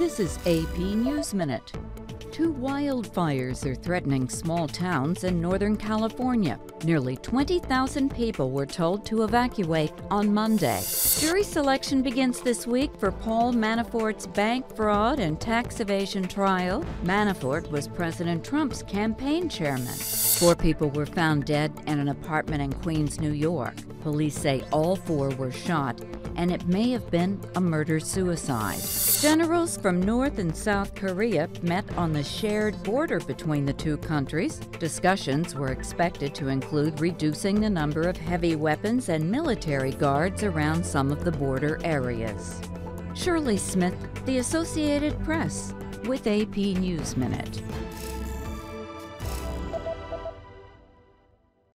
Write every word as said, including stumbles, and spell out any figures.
This is A P News Minute. Two wildfires are threatening small towns in Northern California. Nearly twenty thousand people were told to evacuate on Monday. Jury selection begins this week for Paul Manafort's bank fraud and tax evasion trial. Manafort was President Trump's campaign chairman. Four people were found dead in an apartment in Queens, New York. Police say all four were shot, and it may have been a murder-suicide. Generals from North and South Korea met on the shared border between the two countries. Discussions were expected to include reducing the number of heavy weapons and military guards around some of the border areas. Shirley Smith, The Associated Press, with A P News Minute.